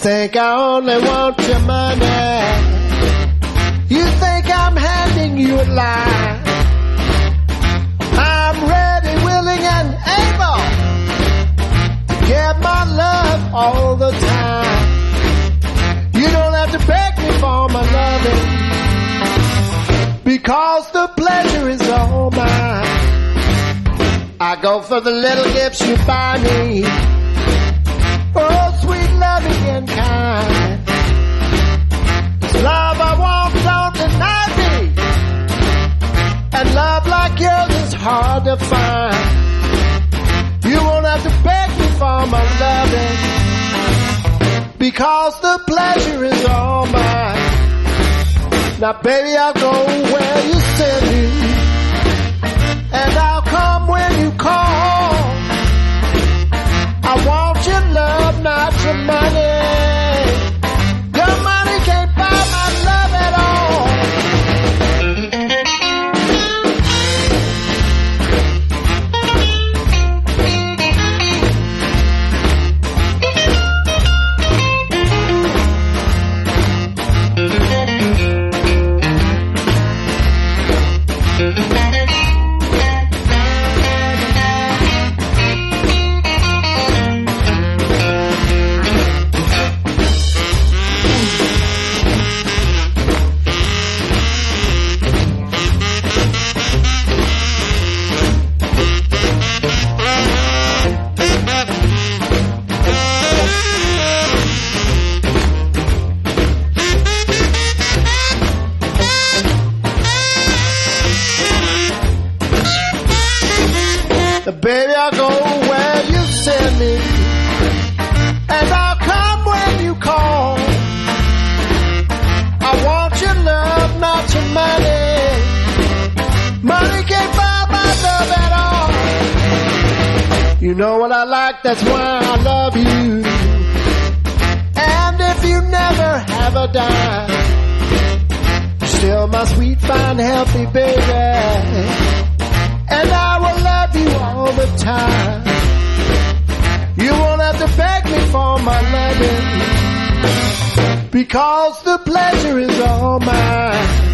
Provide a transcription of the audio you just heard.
think I only want your money. You think I'm handing you a lie. I'm ready, willing, and able to give my love all the time. You don't have to beg me for my loving, because the pleasure is all mine. I go for the little gifts you buy me. Oh, sweet loving and kind. This love I want, don't deny me. And love like yours is hard to find. You won't have to beg me for my loving, because the pleasure is all mine. Now baby, I'll go where you send me, and I'll come when you call. I want your love, not your money. Your money can't buy my love at all. Baby, I'll go where you send me, and I'll come when you call. I want your love, not your money. Money can't buy my love at all. You know what I like, that's why I love you. And if you never have a dime, you're still my sweet, fine, healthy baby. And I will love you all the time. You won't have to beg me for my loving, because the pleasure is all mine.